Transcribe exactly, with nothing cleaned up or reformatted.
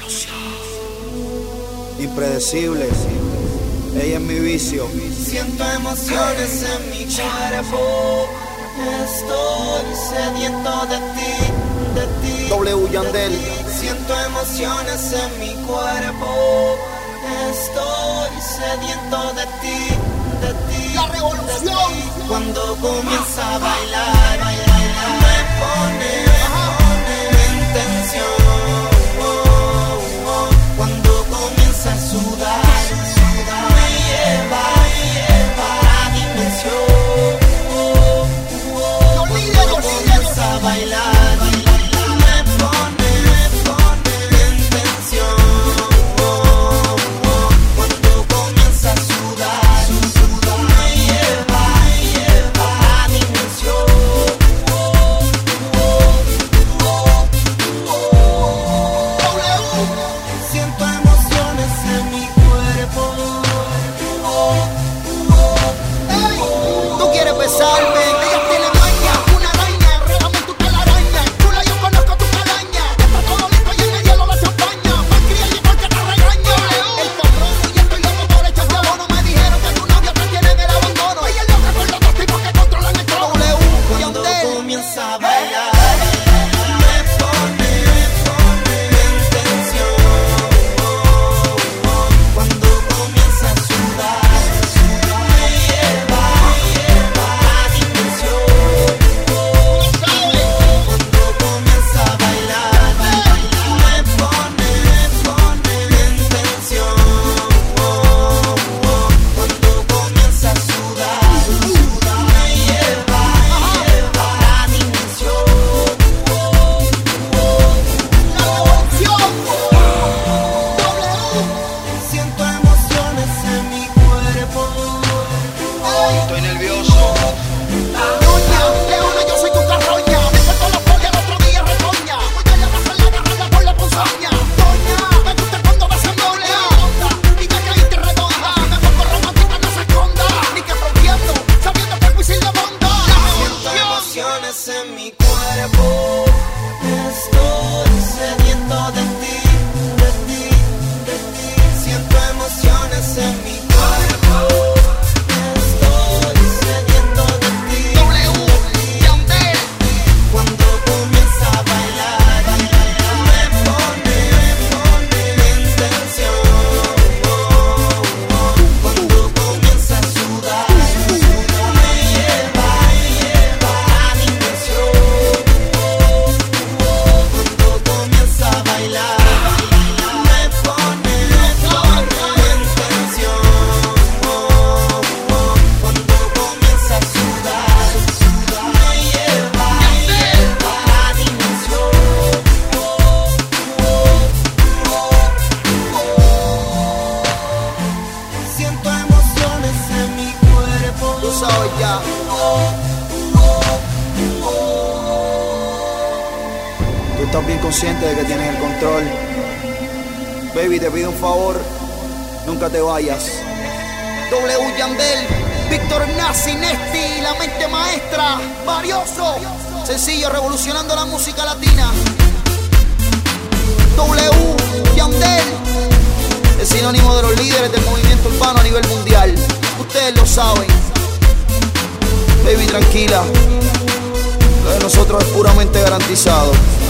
Impredecible, ella es mi vicio. Siento emociones en mi cuerpo. Estoy sediento de ti, de ti. W Yandel. Siento emociones en mi cuerpo. Estoy sediento de ti, de ti. La revolución. De ti. Cuando comienza a bailar, bailar, me pone, pone en tensión. Oh, oh. Cuando comienza a sudar, sudar, me lleva, me lleva a la dimensión. Oh, oh. Cuando comienza a bailar, bailar, me pone, me pone en tensión. Oh, oh. Cuando comienza a sudar, sudar, me lleva, me lleva a la dimensión. Oh, oh, oh, oh. Siento emociones en mi cuerpo. Oh, oh, oh. Tú quieres besarme. Ella tiene maña, una araña, enrédame en tu telaraña. Chula, yo conozco tu calaña. Está todo listo y en el hielo la champaña. Malcria y igual que te regaño. El cabrón y estoy loco por echar de abono. Me dijeron que tu novia te tiene en el abandono. Ella es loca con los dos tipos que controlan el trono. W Cuando Yandel. comienza a bailar, me pone, me pone en tensión. Oh, oh. Cuando comienza a sudar, sudar, me lleva, me lleva a la dimensión. Oh, oh. Cuando comienza a bailar, bailar, me pone, me pone en tensión. Oh, oh. Cuando comienza a sudar, sudar, me lleva, me lleva a la dimensión. Oh, siento emociones en mi cuerpo. Estoy nervioso. Doña, Leona, yo soy tu carroña. Me corto los polis al otro día retoña. Voy a la casa y la agarrarla por la ponzoña. Doña, me gusta cuando vas en doble. Y ya caíste redonda. Me pongo romántica, no se esconda. Ni que rompiendo, sabiendo que el misil de bonda. Siento emociones en mi cuerpo. Estoy sediento de ti, de ti, de ti. Siento emociones en mi cuerpo. Estoy sediento de ti, de ti, de ti. Cuando comienza a bailar, bailar, me pone, me pone en tensión. Oh, oh. Cuando comienza a sudar, sudar, me lleva, me lleva a la dimensión. Oh, oh. Cuando comienza a bailar, bailar, me pone, me pone en tensión. Oh, oh. Cuando comienza a sudar, sudar, me lleva, me lleva a la dimensión. Oh, oh, oh. Siento emociones en mi cuerpo. Tú sabes ya. Tú estás bien consciente de que tienes el control. Baby, te pido un favor. Nunca te vayas. W Yandel, Víctor Nazi, Nesti, la mente maestra, Varioso. Sencillo, revolucionando la música latina. W Yandel, es sinónimo de los líderes del movimiento urbano a nivel mundial. Ustedes lo saben. Baby, tranquila. Lo de nosotros es puramente garantizado.